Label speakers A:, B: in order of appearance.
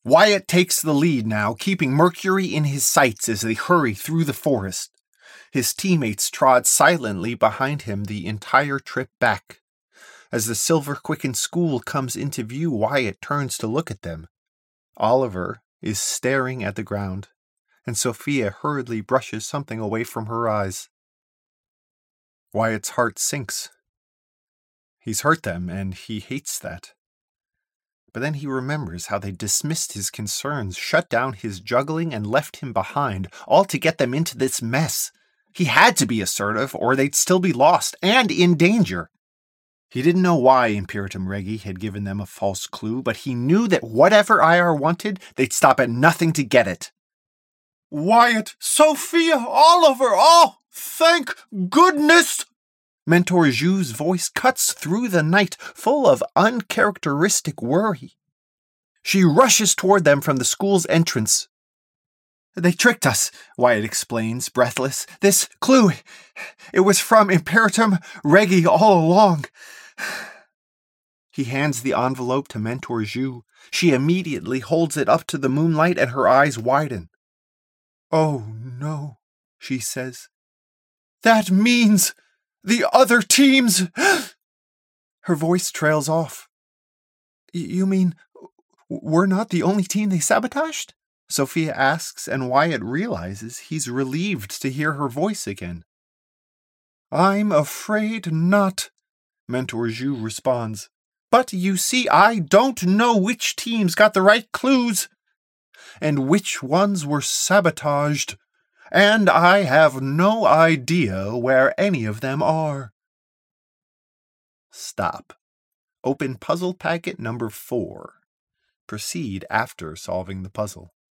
A: Wyatt takes the lead now, keeping Mercury in his sights as they hurry through the forest. His teammates trod silently behind him the entire trip back. As the Silver Quicken school comes into view, Wyatt turns to look at them. Oliver is staring at the ground, and Sophia hurriedly brushes something away from her eyes. Wyatt's heart sinks. He's hurt them, and he hates that. But then he remembers how they dismissed his concerns, shut down his juggling, and left him behind, all to get them into this mess. He had to be assertive, or they'd still be lost, and in danger. He didn't know why Imperatum Regi had given them a false clue, but he knew that whatever IR wanted, they'd stop at nothing to get it.
B: Wyatt, Sophia, Oliver, oh, thank goodness!
A: Mentor Zhu's voice cuts through the night, full of uncharacteristic worry. She rushes toward them from the school's entrance.
B: They tricked us, Wyatt explains, breathless. This clue, it was from Imperatum Regi all along.
A: He hands the envelope to Mentor Zhu. She immediately holds it up to the moonlight and her eyes widen.
B: Oh no, she says. That means the other teams... Her voice trails off. You mean we're not the only team they sabotaged?
A: Sophia asks, and Wyatt realizes he's relieved to hear her voice again.
B: I'm afraid not, Mentor Zhu responds.
A: But you see, I don't know which teams got the right clues,
B: and which ones were sabotaged, and I have no idea where any of them are.
A: Stop. Open puzzle packet number 4. Proceed after solving the puzzle.